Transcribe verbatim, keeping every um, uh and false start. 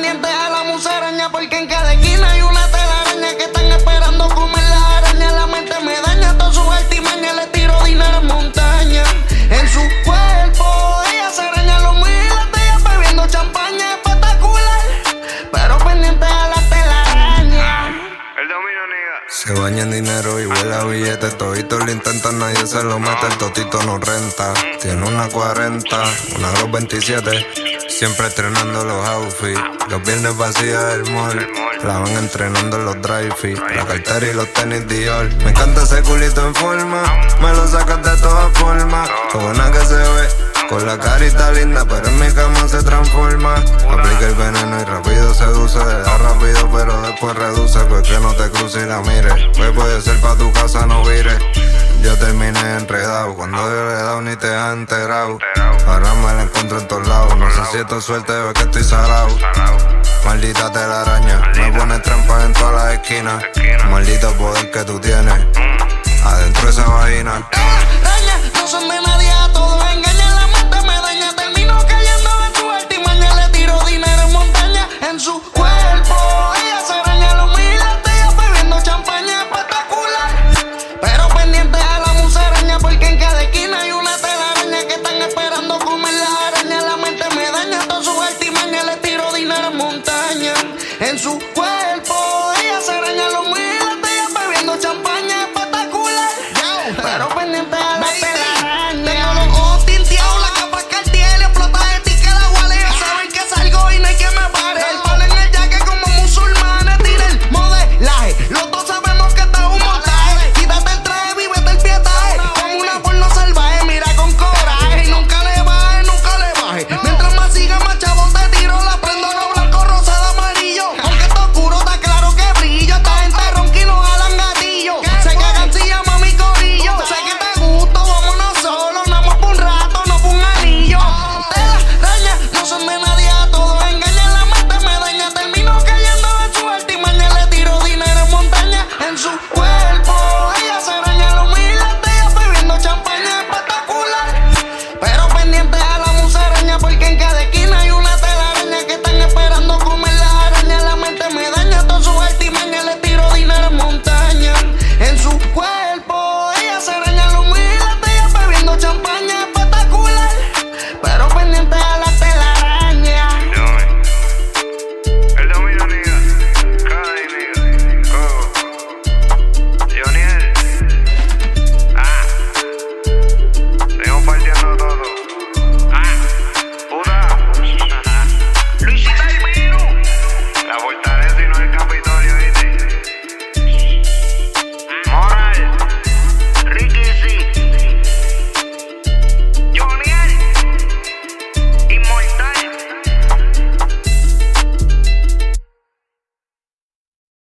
pendientes a la musaraña, porque en cada esquina hay una telaraña que están esperando comer las arañas. La mente me daña, todas sus artimañas, le tiro dinero en montaña. En su cuerpo ella se araña los miles de ellas bebiendo champaña, espectacular, pero pendientes a la telaraña. El dominio niga. Se baña en dinero y huele a billetes. Toditos lo intentan, nadie se lo mete. El totito no renta. Tiene una cuarenta, una Glock veintisiete. Siempre estrenando los outfits. Los viernes vacía del mall. La van entrenando en los drive-fit. La cartera y los tenis Dior. Me encanta ese culito en forma. Me lo sacas de todas formas. Qué buena que se ve. Con la carita linda, pero en mi cama se transforma. Aplica el veneno y rápido seduce. Da rápido, pero después reduce. Pues que no te cruce y la mire. Pues puede ser pa' tu casa, no vire. Yo terminé enredado. Cuando yo le he dado ni te has enterado. Ahora me la encuentro en todos lados. No sé si esto es suerte o es que estoy salado. Maldita telaraña. Me pones trampas en todas las esquinas. Maldito poder que tú tienes adentro de esa vagina. Telaraña, no son de nadie, a todos engañan. La mente me daña, termino cayendo en su artimaña. Le tiro dinero en montaña. En su cuerpo ella se araña los miles de ellas bebiendo champaña, espectacular, pero pendientes a la musaraña, porque en cada esquina hay una telaraña que están esperando comer las arañas. La mente me daña, todas sus artimañas, le tiro dinero en montaña. En su cuerpo